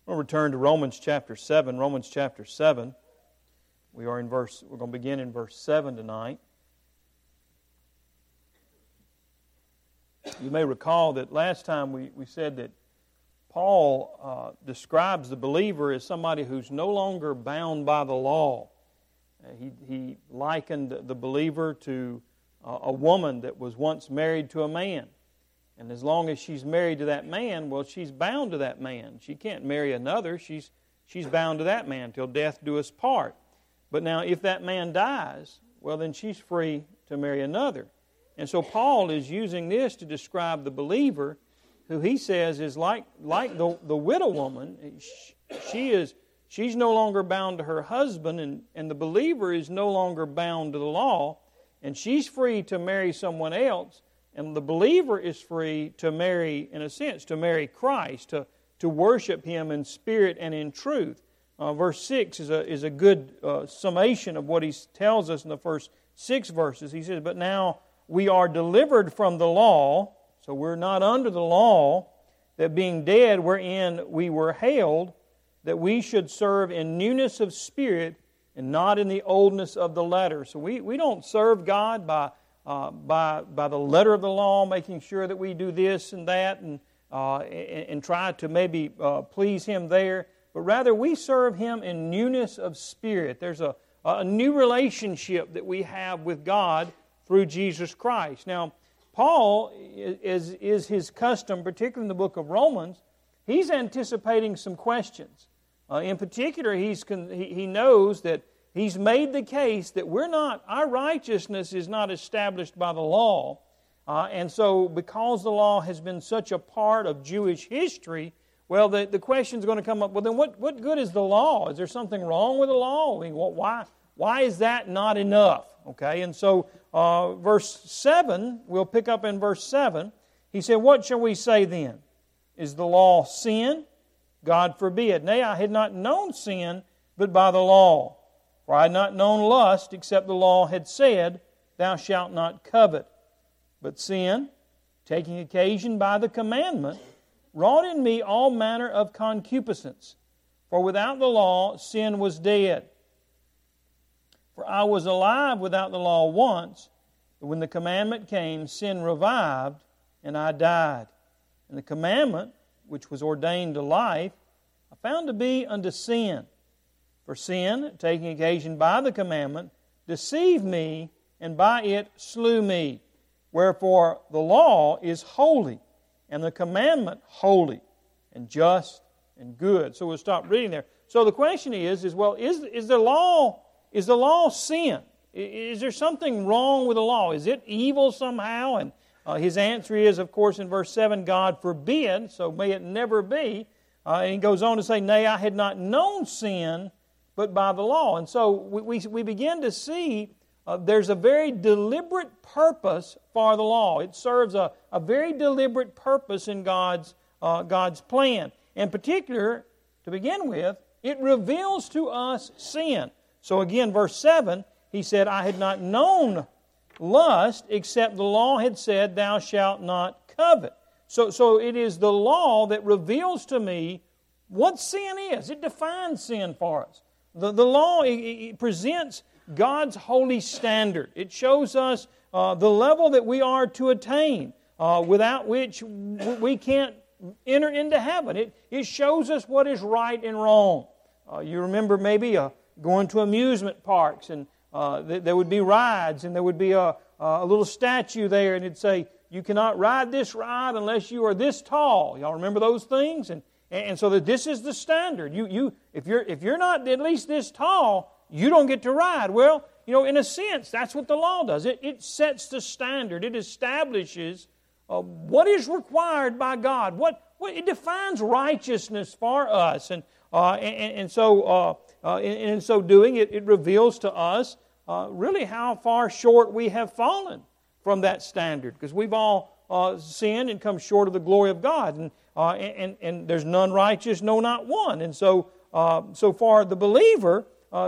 We'll return to Romans chapter 7. Romans chapter 7. We're going to begin in verse 7 tonight. You may recall that last time we said that Paul describes the believer as somebody who's no longer bound by the law. He likened the believer to a woman that was once married to a man. And as long as she's married to that man, well, she's bound to that man. She can't marry another. She's bound to that man till death do us part. But now, if that man dies, well, then she's free to marry another. And so Paul is using this to describe the believer, who he says is like the widow woman. She's no longer bound to her husband, and the believer is no longer bound to the law, and she's free to marry someone else. And the believer is free to marry, in a sense, to marry Christ, to worship Him in spirit and in truth. Verse 6 is a good summation of what he tells us in the first 6 verses. He says, "But now we are delivered from the law," so we're not under the law, "that being dead wherein we were held, that we should serve in newness of spirit and not in the oldness of the letter." So we don't serve God by the letter of the law, making sure that we do this and that and try to maybe please Him there. But rather we serve Him in newness of spirit. There's a new relationship that we have with God through Jesus Christ. Now, Paul, is his custom, particularly in the book of Romans, he's anticipating some questions. In particular, he knows that he's made the case that our righteousness is not established by the law. And so because the law has been such a part of Jewish history, well, the question's going to come up, well, then what good is the law? Is there something wrong with the law? I mean, why is that not enough? Okay, and so verse 7, we'll pick up in verse 7. He said, "What shall we say then? Is the law sin? God forbid. Nay, I had not known sin, but by the law. For I had not known lust, except the law had said, Thou shalt not covet. But sin, taking occasion by the commandment, wrought in me all manner of concupiscence. For without the law sin was dead. For I was alive without the law once, but when the commandment came, sin revived, and I died. And the commandment, which was ordained to life, I found to be unto sin. For sin, taking occasion by the commandment, deceived me, and by it slew me. Wherefore the law is holy, and the commandment holy, and just, and good." So we'll stop reading there. So the question is the law sin? Is there something wrong with the law? Is it evil somehow? And his answer is, of course, in verse 7, God forbid, so may it never be. And he goes on to say, "Nay, I had not known sin, but by the law." And so we begin to see there's a very deliberate purpose for the law. It serves a very deliberate purpose in God's plan. In particular, to begin with, it reveals to us sin. So again, verse 7, he said, "I had not known lust, except the law had said, Thou shalt not covet." So it is the law that reveals to me what sin is. It defines sin for us. The law it presents God's holy standard. It shows us the level that we are to attain, without which we can't enter into heaven. It shows us what is right and wrong. You remember maybe going to amusement parks, and there would be rides, and there would be a little statue there, and it'd say, "You cannot ride this ride unless you are this tall." Y'all remember those things? And so that this is the standard. If you're not at least this tall, you don't get to ride. Well, in a sense, that's what the law does. It sets the standard. It establishes what is required by God. What it defines righteousness for us, and so in so doing, it reveals to us really how far short we have fallen from that standard, because we've all sinned and come short of the glory of God, and there's none righteous, no, not one. And so for the believer,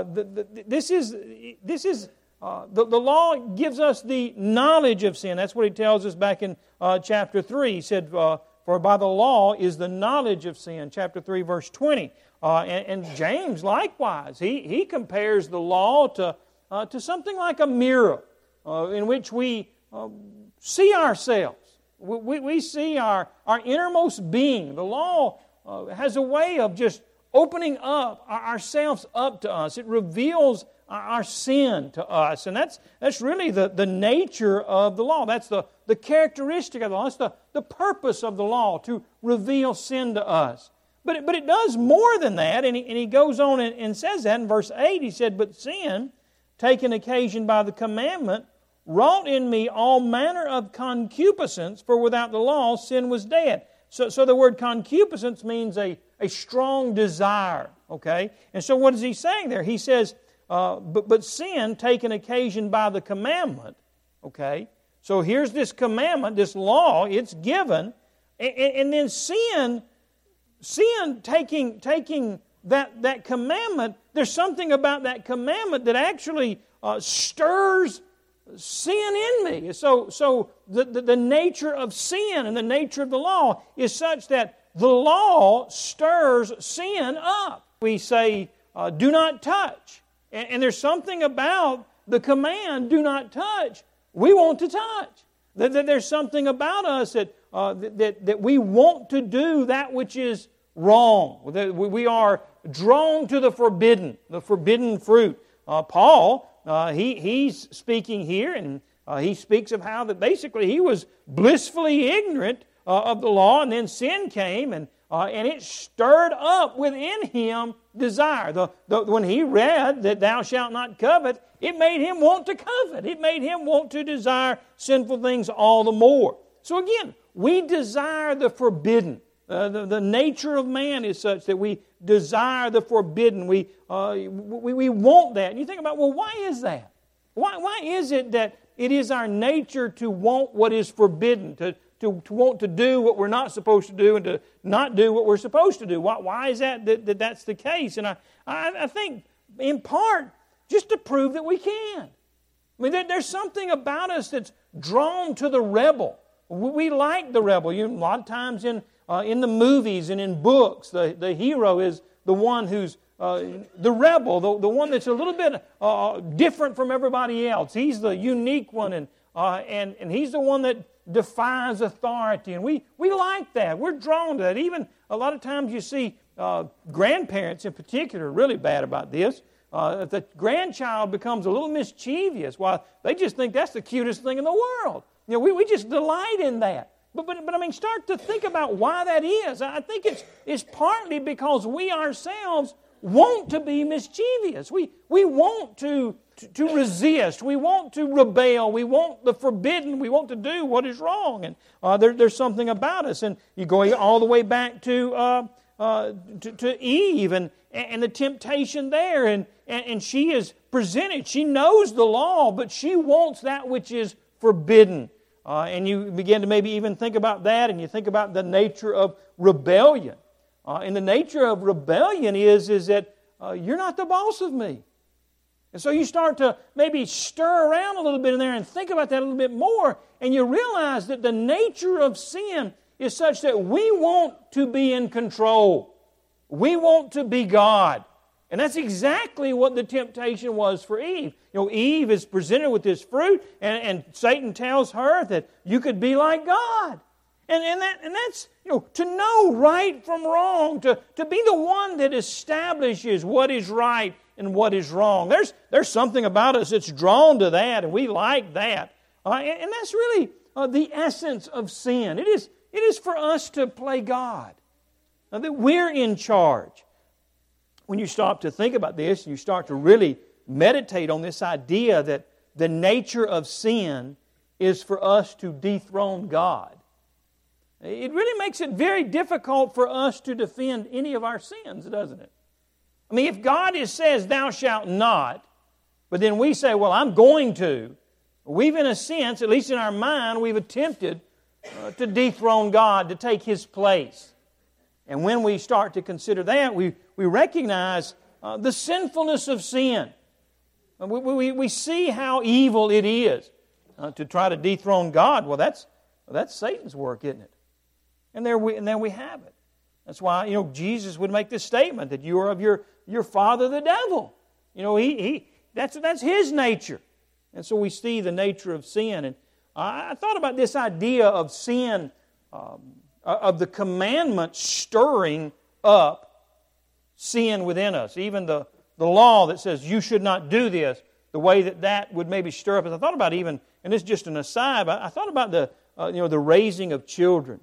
the law gives us the knowledge of sin. That's what he tells us back in chapter 3. He said, For by the law is the knowledge of sin, chapter 3, verse 20. And James, likewise, he compares the law to something like a mirror in which we see ourselves. We see our innermost being. The law has a way of just opening up ourselves up to us. It reveals our sin to us. And that's really the nature of the law. That's the characteristic of the law. That's the purpose of the law, to reveal sin to us. But it does more than that, and he goes on and says that in verse 8. He said, "But sin, taken occasion by the commandment, wrought in me all manner of concupiscence, for without the law sin was dead." So the word concupiscence means a strong desire, okay? And so what is he saying there? He says, but sin, taken occasion by the commandment, okay? So here's this commandment, this law, it's given, and then sin taking that commandment, there's something about that commandment that actually stirs sin in me. So the nature of sin and the nature of the law is such that the law stirs sin up. We say, do not touch. And there's something about the command, do not touch, we want to touch. There's something about us that we want to do that which is wrong. We are drawn to the forbidden fruit. Paul, he's speaking here, and he speaks of how that basically he was blissfully ignorant of the law, and then sin came, and it stirred up within him desire. When he read that thou shalt not covet, it made him want to covet. It made him want to desire sinful things all the more. So again, we desire the forbidden. The nature of man is such that we desire the forbidden. We want that. And you think about, well, why is that? Why is it that it is our nature to want what is forbidden, to want to do what we're not supposed to do and to not do what we're supposed to do? Why is that's the case? And I think, in part, just to prove that we can. I mean, there's something about us that's drawn to the rebel. We like the rebel. A lot of times in the movies and in books, the hero is the one who's the rebel, the one that's a little bit different from everybody else. He's the unique one, and he's the one that defies authority. And we like that. We're drawn to that. Even a lot of times you see grandparents in particular are really bad about this. If the grandchild becomes a little mischievous, well, they just think that's the cutest thing in the world. We just delight in that. But I mean, start to think about why that is. I think it's partly because we ourselves want to be mischievous. We want to resist. We want to rebel. We want the forbidden. We want to do what is wrong. And there's something about us. And you go all the way back to Eve and the temptation there. And she is presented. She knows the law, but she wants that which is forbidden. And you begin to maybe even think about that, and you think about the nature of rebellion. And the nature of rebellion is that you're not the boss of me. And so you start to maybe stir around a little bit in there and think about that a little bit more, and you realize that the nature of sin is such that we want to be in control. We want to be God. And that's exactly what the temptation was for Eve. Eve is presented with this fruit, and Satan tells her that you could be like God. And that's, to know right from wrong, to be the one that establishes what is right and what is wrong. There's something about us that's drawn to that, and we like that. And that's really the essence of sin. It is for us to play God, that we're in charge. When you stop to think about this, you start to really meditate on this idea that the nature of sin is for us to dethrone God. It really makes it very difficult for us to defend any of our sins, doesn't it? I mean, if God says, thou shalt not, but then we say, well, I'm going to, we've in a sense, at least in our mind, we've attempted to dethrone God, to take His place. And when we start to consider that, we recognize the sinfulness of sin. We see how evil it is to try to dethrone God. Well, that's Satan's work, isn't it? And there we have it. That's why, Jesus would make this statement that you are of your father the devil. That's his nature. And so we see the nature of sin. And I thought about this idea of sin, of the commandment stirring up sin within us. Even the law that says you should not do this, the way that would maybe stir up. As I thought about even, and this is just an aside, but I thought about the raising of children.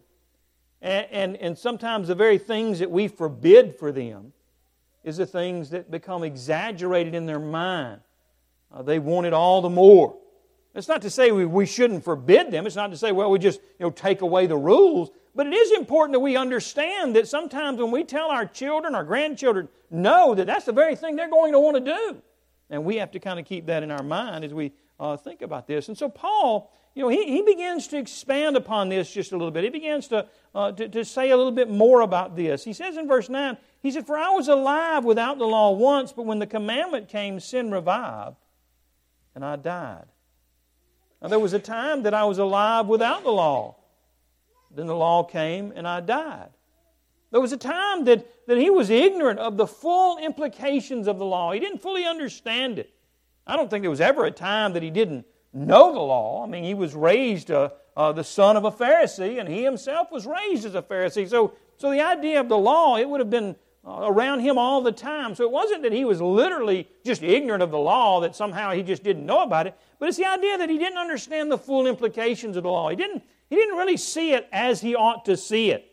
And sometimes the very things that we forbid for them is the things that become exaggerated in their mind. They want it all the more. It's not to say we shouldn't forbid them. It's not to say, well, we just take away the rules. But it is important that we understand that sometimes when we tell our children, our grandchildren, no, that's the very thing they're going to want to do. And we have to kind of keep that in our mind as we think about this. And so Paul, he begins to expand upon this just a little bit. He begins to say a little bit more about this. He says in verse 9, he said, "For I was alive without the law once, but when the commandment came, sin revived, and I died." Now there was a time that I was alive without the law. Then the law came, and I died. There was a time that he was ignorant of the full implications of the law. He didn't fully understand it. I don't think there was ever a time that he didn't know the law. I mean, he was raised the son of a Pharisee, and he himself was raised as a Pharisee. So the idea of the law, it would have been around him all the time. So it wasn't that he was literally just ignorant of the law, that somehow he just didn't know about it. But it's the idea that he didn't understand the full implications of the law. He didn't really see it as he ought to see it.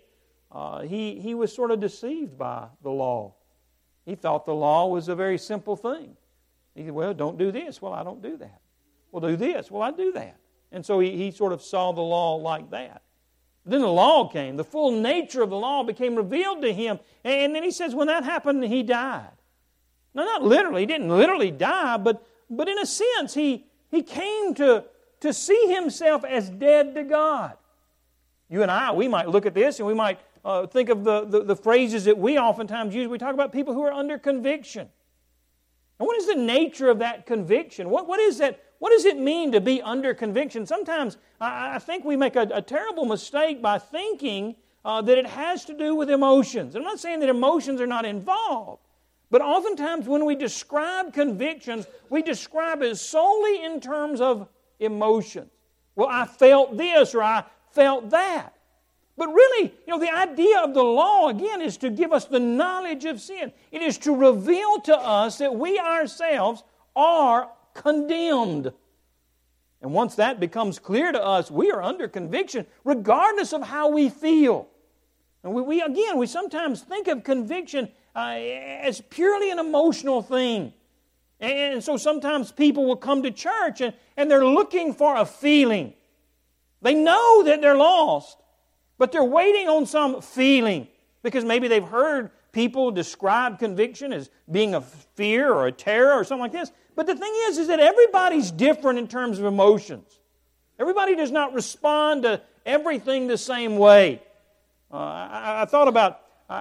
He was sort of deceived by the law. He thought the law was a very simple thing. He said, well, don't do this. Well, I don't do that. Well, do this. Well, I do that. And so he sort of saw the law like that. Then the law came. The full nature of the law became revealed to him. And then he says when that happened, he died. Now, not literally. He didn't literally die, but in a sense, he came to see himself as dead to God. You and I, we might look at this and we might think of the phrases that we oftentimes use. We talk about people who are under conviction. And what is the nature of that conviction? What is that? What does it mean to be under conviction? Sometimes I think we make a terrible mistake by thinking that it has to do with emotions. I'm not saying that emotions are not involved, but oftentimes when we describe convictions, we describe it solely in terms of emotions. Well, I felt this or I felt that. But really, the idea of the law, again, is to give us the knowledge of sin. It is to reveal to us that we ourselves are condemned. And once that becomes clear to us, we are under conviction regardless of how we feel. And we sometimes think of conviction as purely an emotional thing. And so sometimes people will come to church and they're looking for a feeling. They know that they're lost, but they're waiting on some feeling because maybe they've heard people describe conviction as being a fear or a terror or something like this. But the thing is that everybody's different in terms of emotions. Everybody does not respond to everything the same way. I thought about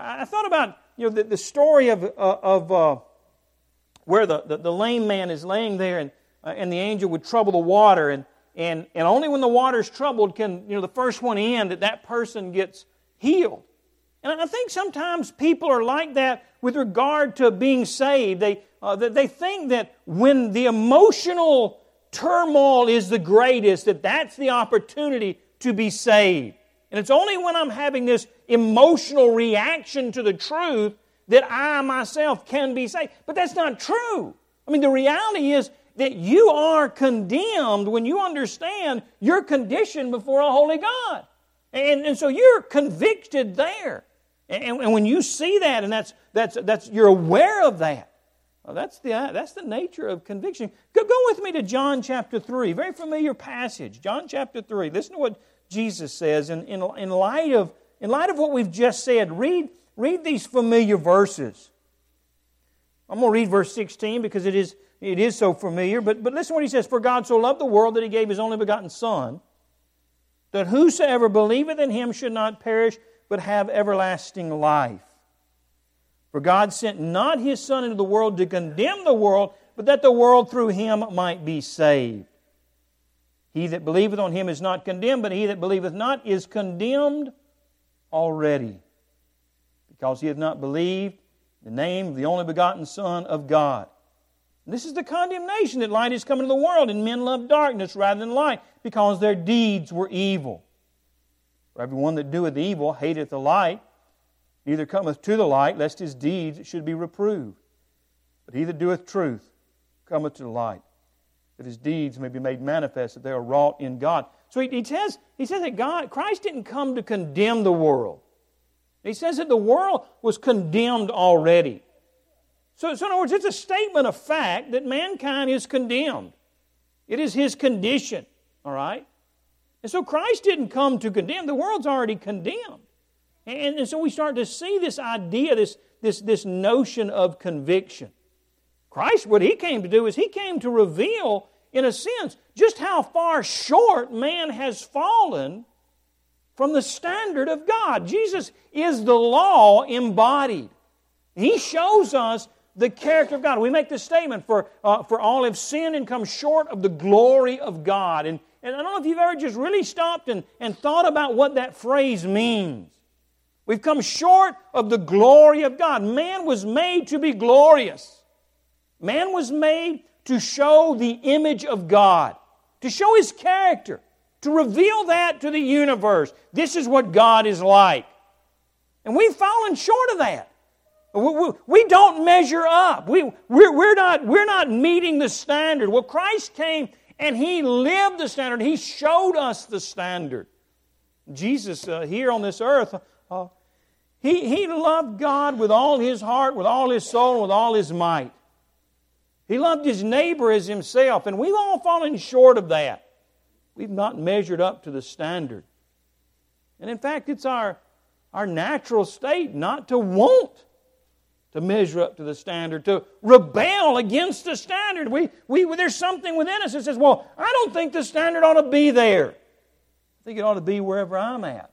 the story of where the lame man is laying there and the angel would trouble the water and only when the water's troubled can the first one in that person gets healed. And I think sometimes people are like that with regard to being saved. They think that when the emotional turmoil is the greatest, that's the opportunity to be saved. And it's only when I'm having this emotional reaction to the truth that I myself can be saved. But that's not true. I mean, the reality is that you are condemned when you understand your condition before a holy God. And so you're convicted there. And when you see that, and that's you're aware of that, that's the nature of conviction. Go with me to John chapter 3, very familiar passage. John chapter 3. Listen to what Jesus says in light of what we've just said. Read these familiar verses. I'm going to read verse 16 because it is so familiar. But listen to what he says: "For God so loved the world that He gave His only begotten Son, that whosoever believeth in Him should not perish, but have everlasting life. For God sent not His Son into the world to condemn the world, but that the world through Him might be saved. He that believeth on Him is not condemned, but he that believeth not is condemned already, because he hath not believed the name of the only begotten Son of God. And this is the condemnation, that light is come into the world, and men love darkness rather than light, because their deeds were evil. For everyone that doeth evil hateth the light, neither cometh to the light, lest his deeds should be reproved. But he that doeth truth cometh to the light, that his deeds may be made manifest, that they are wrought in God. So he says that Christ didn't come to condemn the world. He says that the world was condemned already. So in other words, it's a statement of fact that mankind is condemned. It is his condition, all right? And so Christ didn't come to condemn. The world's already condemned. And so we start to see this idea, this notion of conviction. Christ, what He came to do is He came to reveal, in a sense, just how far short man has fallen from the standard of God. Jesus is the law embodied. He shows us the character of God. We make this statement, for all have sinned and come short of the glory of God. And I don't know if you've ever just really stopped and thought about what that phrase means. We've come short of the glory of God. Man was made to be glorious. Man was made to show the image of God, to show His character, to reveal that to the universe. This is what God is like. And we've fallen short of that. We don't measure up. We're not meeting the standard. Well, Christ came and He lived the standard. He showed us the standard. Jesus here on this earth, He loved God with all His heart, with all His soul, and with all His might. He loved His neighbor as Himself, and we've all fallen short of that. We've not measured up to the standard. And in fact, it's our natural state not to want to measure up to the standard, to rebel against the standard. There's something within us that says, well, I don't think the standard ought to be there. I think it ought to be wherever I'm at.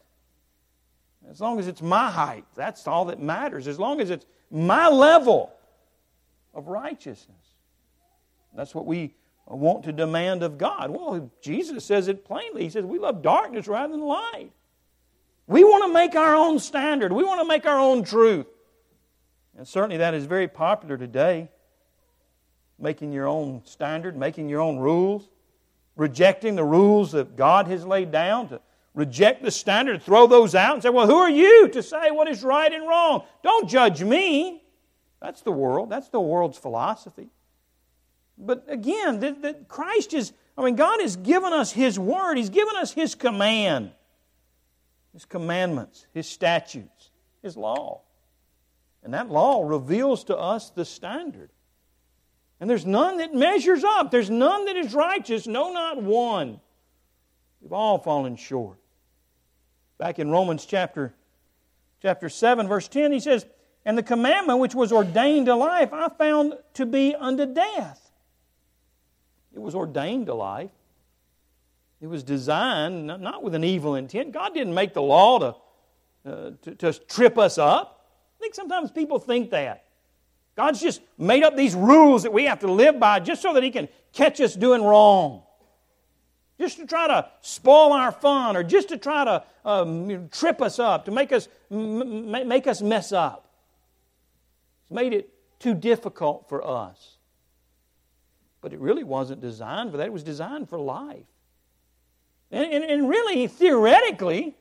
As long as it's my height, that's all that matters. As long as it's my level of righteousness. That's what we want to demand of God. Well, Jesus says it plainly. He says we love darkness rather than light. We want to make our own standard. We want to make our own truth. And certainly that is very popular today. Making your own standard, making your own rules, rejecting the rules that God has laid down, to reject the standard, throw those out and say, well, who are you to say what is right and wrong? Don't judge me. That's the world. That's the world's philosophy. But again, Christ is, God has given us His Word. He's given us His command, His commandments, His statutes, His law. And that law reveals to us the standard. And there's none that measures up. There's none that is righteous. No, not one. We've all fallen short. Back in Romans chapter 7, verse 10, he says, and the commandment which was ordained to life I found to be unto death. It was ordained to life. It was designed not with an evil intent. God didn't make the law to trip us up. I think sometimes people think that. God's just made up these rules that we have to live by just so that He can catch us doing wrong. Just to try to spoil our fun, or just to try to trip us up, to make us mess up. It's made it too difficult for us. But it really wasn't designed for that. It was designed for life. And really, theoretically,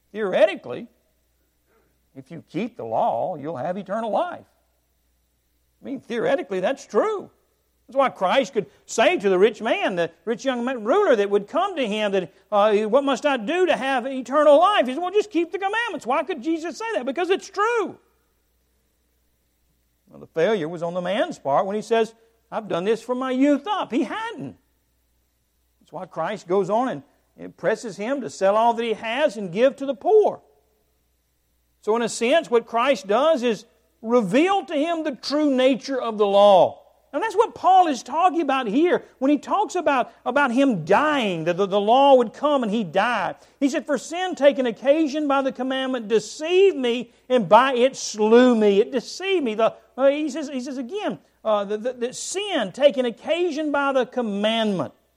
if you keep the law, you'll have eternal life. Theoretically, that's true. That's why Christ could say to the rich man, the rich young ruler that would come to Him, that what must I do to have eternal life? He said, well, just keep the commandments. Why could Jesus say that? Because it's true. Well, the failure was on the man's part when he says, I've done this from my youth up. He hadn't. That's why Christ goes on and presses him to sell all that he has and give to the poor. So in a sense, what Christ does is reveal to him the true nature of the law. And that's what Paul is talking about here when he talks about him dying, that the law would come and he died. He said, for sin taken occasion by the commandment deceived me, and by it slew me. It deceived me. He says again, that sin taken occasion by the commandment.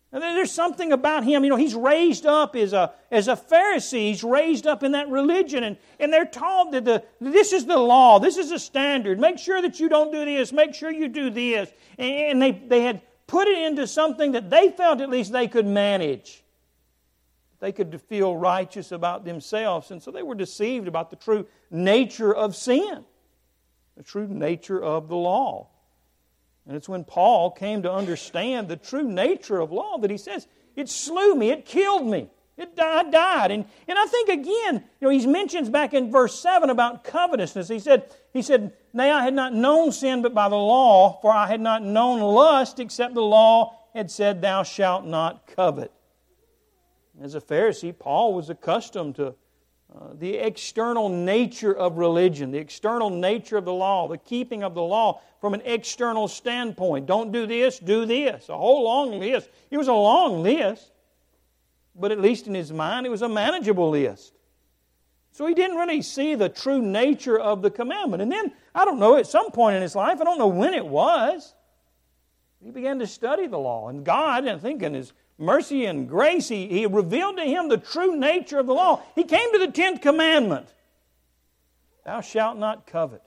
And there's something about him. He's raised up as a Pharisee. He's raised up in that religion. And they're taught that this is the law. This is the standard. Make sure that you don't do this. Make sure you do this. And they had put it into something that they felt at least they could manage. They could feel righteous about themselves. And so they were deceived about the true nature of sin. The true nature of the law. And it's when Paul came to understand the true nature of law that he says, it slew me, it killed me, I died. And I think again, he mentions back in verse 7 about covetousness. He said, nay, I had not known sin but by the law, for I had not known lust except the law had said, thou shalt not covet. As a Pharisee, Paul was accustomed to the external nature of religion, the external nature of the law, the keeping of the law from an external standpoint. Don't do this, do this. A whole long list. It was a long list, but at least in his mind it was a manageable list. So he didn't really see the true nature of the commandment. And then, I don't know, at some point in his life, I don't know when it was, he began to study the law. And God, I think in His mercy and grace, He revealed to him the true nature of the law. He came to the 10th commandment. Thou shalt not covet.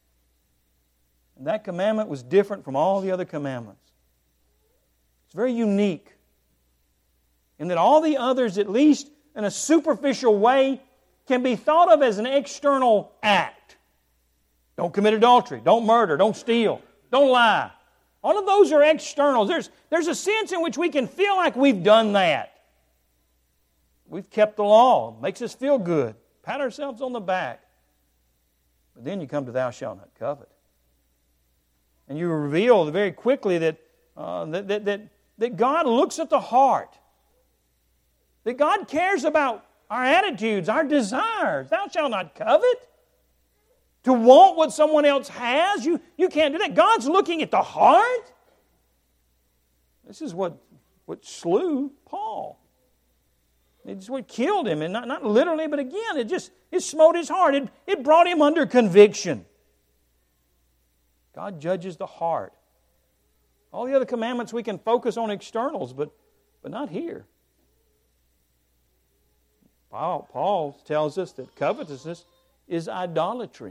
And that commandment was different from all the other commandments. It's very unique in that all the others, at least in a superficial way, can be thought of as an external act. Don't commit adultery. Don't murder. Don't steal. Don't lie. All of those are externals. There's a sense in which we can feel like we've done that. We've kept the law. It makes us feel good. Pat ourselves on the back. But then you come to thou shalt not covet. And you reveal very quickly that God looks at the heart. That God cares about our attitudes, our desires. Thou shalt not covet. To want what someone else has, you can't do that. God's looking at the heart. This is what slew Paul. It's what killed him, and not literally, but again, it smote his heart. It brought him under conviction. God judges the heart. All the other commandments we can focus on externals, but not here. Paul tells us that covetousness is idolatry.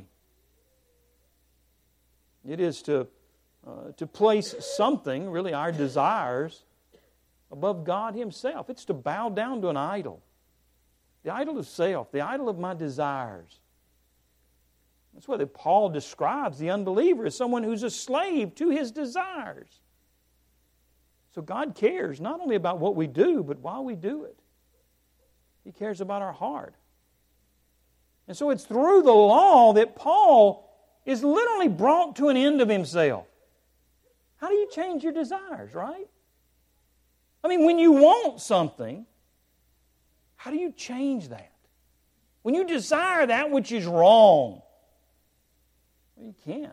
It is to place something, really our desires, above God Himself. It's to bow down to an idol. The idol of self, the idol of my desires. That's why Paul describes the unbeliever as someone who's a slave to his desires. So God cares not only about what we do, but why we do it. He cares about our heart. And so it's through the law that Paul is literally brought to an end of himself. How do you change your desires, right? I mean, when you want something, how do you change that? When you desire that which is wrong, well, you can't.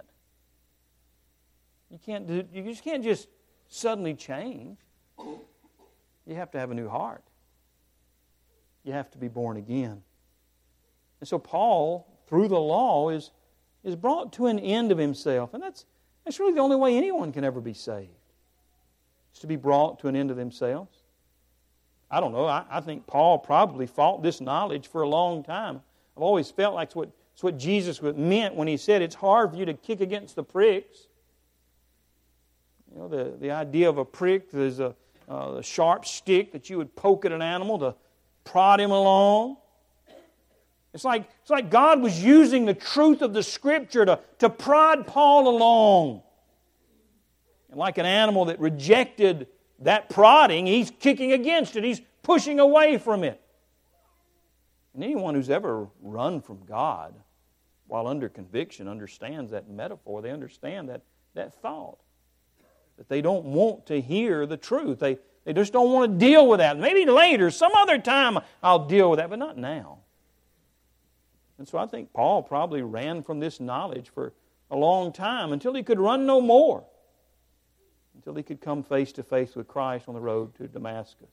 You just can't just suddenly change. You have to have a new heart. You have to be born again. And so Paul, through the law, is brought to an end of himself. And that's really the only way anyone can ever be saved. Is to be brought to an end of themselves. I don't know. I think Paul probably fought this knowledge for a long time. I've always felt like it's what Jesus meant when He said it's hard for you to kick against the pricks. You know, the idea of a prick is a sharp stick that you would poke at an animal to prod him along. It's like God was using the truth of the Scripture to prod Paul along. And like an animal that rejected that prodding, he's kicking against it. He's pushing away from it. And anyone who's ever run from God while under conviction understands that metaphor. They understand that thought. That they don't want to hear the truth. They just don't want to deal with that. Maybe later, some other time, I'll deal with that, but not now. And so I think Paul probably ran from this knowledge for a long time until he could run no more. Until he could come face to face with Christ on the road to Damascus.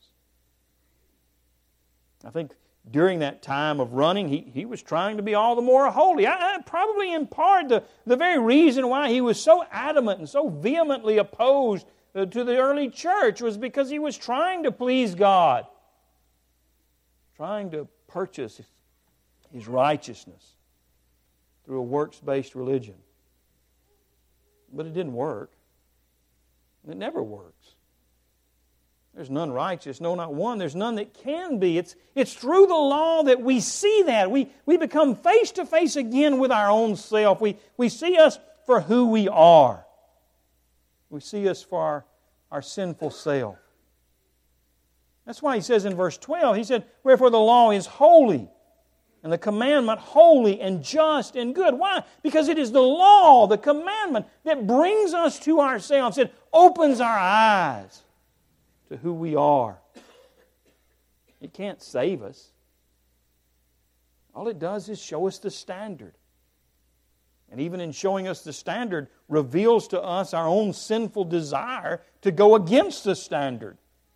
I think during that time of running, he was trying to be all the more holy. Probably in part the very reason why he was so adamant and so vehemently opposed to the early church was because he was trying to please God, trying to purchase his righteousness through a works-based religion. But it didn't work. It never works. There's none righteous, no, not one. There's none that can be. It's through the law that we see that. We become face to face again with our own self. We see us for who we are. We see us for our sinful self. That's why he says in verse 12, he said, wherefore the law is holy, and the commandment holy and just and good. Why? Because it is the law, the commandment, that brings us to ourselves. It opens our eyes to who we are. It can't save us. All it does is show us the standard. And even in showing us the standard, reveals to us our own sinful desire to go against the standard.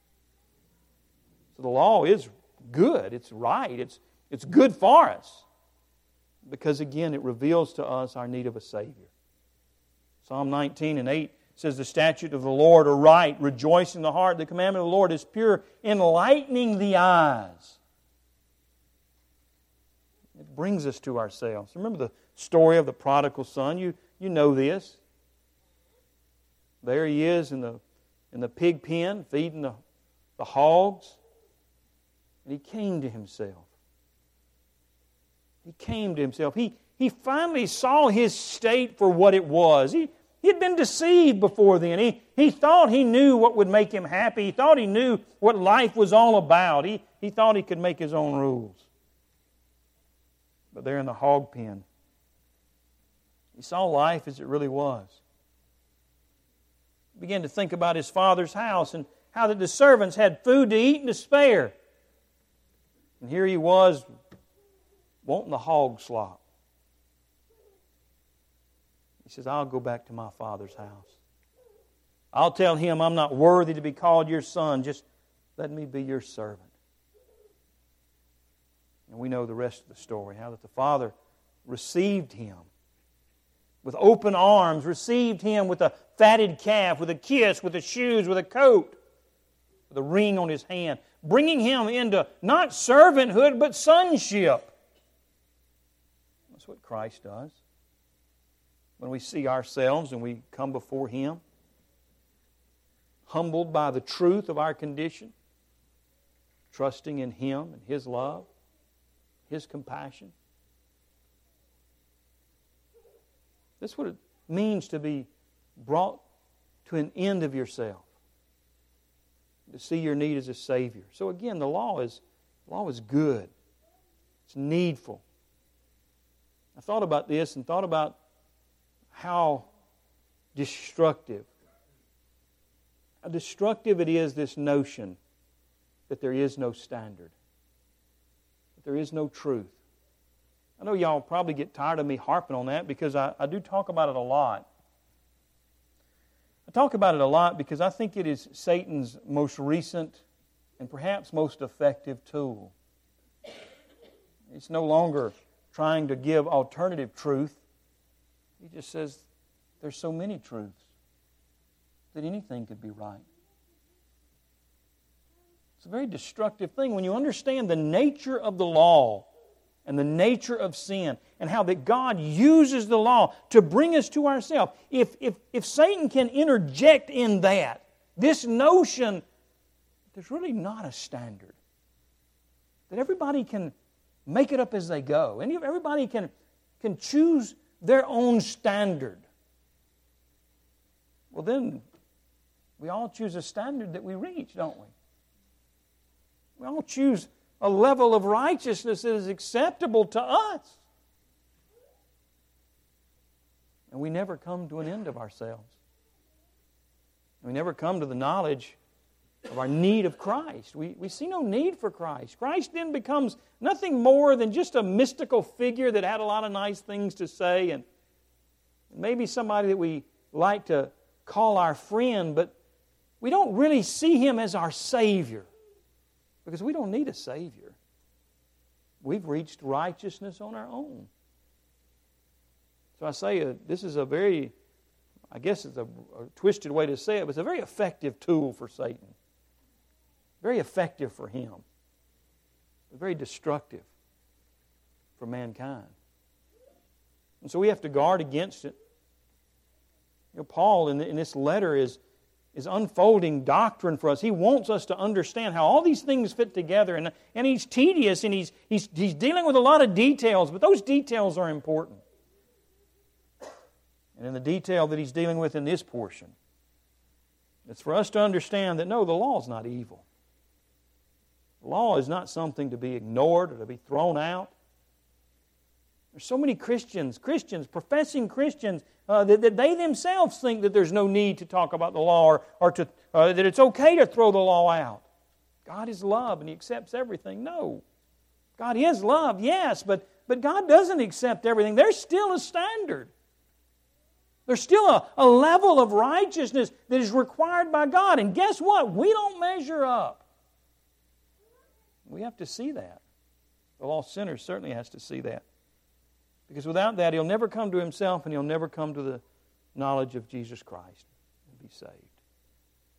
So the law is good, it's right, it's good for us. Because again, it reveals to us our need of a Savior. Psalm 19:8 says, the statutes of the Lord are right, rejoicing the heart. The commandment of the Lord is pure, enlightening the eyes. It brings us to ourselves. Remember the story of the prodigal son? You know this. There he is in the pig pen, feeding the hogs. And he came to himself. He came to himself. He finally saw his state for what it was. He had been deceived before then. He thought he knew what would make him happy. He thought he knew what life was all about. He thought he could make his own rules. But there in the hog pen, he saw life as it really was. He began to think about his father's house and how that the servants had food to eat and to spare. And here he was wanting the hog slop. He says, I'll go back to my father's house. I'll tell him I'm not worthy to be called your son. Just let me be your servant. And we know the rest of the story, how that the father received him with open arms, received him with a fatted calf, with a kiss, with the shoes, with a coat, with a ring on his hand, bringing him into not servanthood, but sonship. That's what Christ does. When we see ourselves and we come before Him, humbled by the truth of our condition, trusting in Him and His love, His compassion. That's what it means to be brought to an end of yourself. To see your need as a Savior. So again, the law is good. It's needful. I thought about this and thought about how destructive it is, this notion that there is no standard, that there is no truth. I know y'all probably get tired of me harping on that because I do talk about it a lot. I talk about it a lot because I think it is Satan's most recent and perhaps most effective tool. It's no longer trying to give alternative truth. He just says there's so many truths that anything could be right. It's a very destructive thing when you understand the nature of the law and the nature of sin and how that God uses the law to bring us to ourselves. If Satan can interject in that, this notion there's really not a standard, that everybody can make it up as they go, and everybody can choose their own standard, well then we all choose a standard that we reach, don't we? We all choose a level of righteousness that is acceptable to us. And we never come to an end of ourselves. We never come to the knowledge of our need of Christ. We see no need for Christ. Christ then becomes nothing more than just a mystical figure that had a lot of nice things to say, and maybe somebody that we like to call our friend, but we don't really see Him as our Savior, because we don't need a Savior. We've reached righteousness on our own. So I say this is a very, I guess it's a twisted way to say it, but it's a very effective tool for Satan. Very effective for him. But very destructive for mankind. And so we have to guard against it. Paul in this letter is unfolding doctrine for us. He wants us to understand how all these things fit together. And he's tedious and he's dealing with a lot of details, but those details are important. And in the detail that he's dealing with in this portion, it's for us to understand that no, the law is not evil. The law is not something to be ignored or to be thrown out. There's so many Christians, professing Christians, that they themselves think that there's no need to talk about the law or that it's okay to throw the law out. God is love and He accepts everything. No. God is love, yes, but God doesn't accept everything. There's still a standard. There's still a level of righteousness that is required by God. And guess what? We don't measure up. We have to see that. The lost sinner certainly has to see that. Because without that, he'll never come to himself and he'll never come to the knowledge of Jesus Christ and be saved.